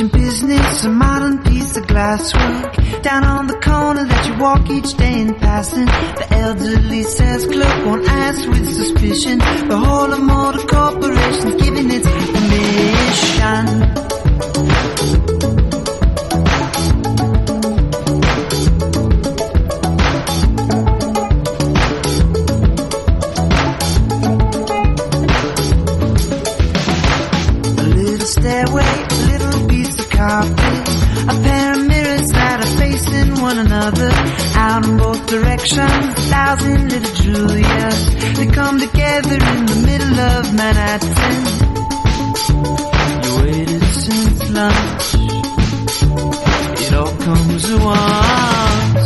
Ancient business, a modern piece of glasswork. Down on the corner that you walk each day in passing. The elderly says clerk won't ask with suspicion. The whole of motor corporation's giving its permission. A pair of mirrors that are facing one another, out in both directions, 1,000 little Julias. They come together in the middle of Manhattan. You waited since lunch. It all comes at once.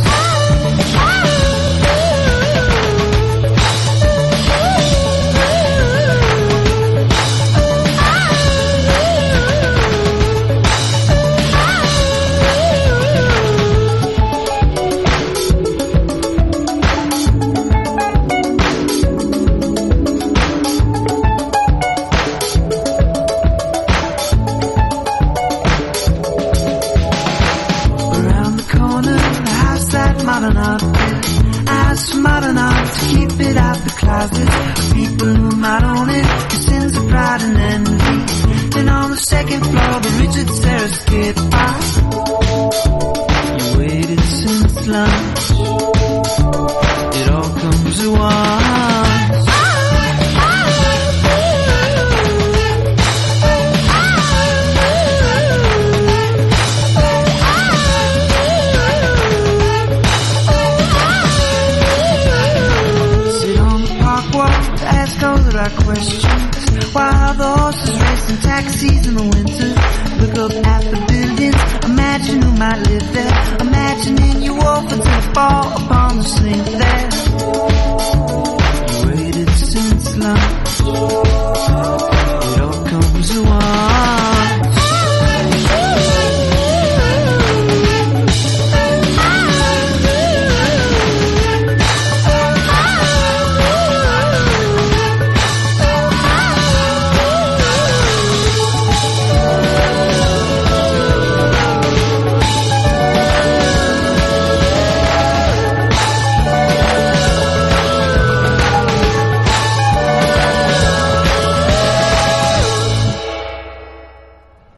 Modern art to keep it out the closet. People who might own it, your sins of pride and envy. Then on the second floor, the Richard Serra skip past. You waited since lunch. It all comes at once. Questions. Why are the horses racing taxis in the winter? Look up at the buildings, imagine who might live there. Imagining you walk until you fall upon the sink there. You waited since lunch. It all comes at once.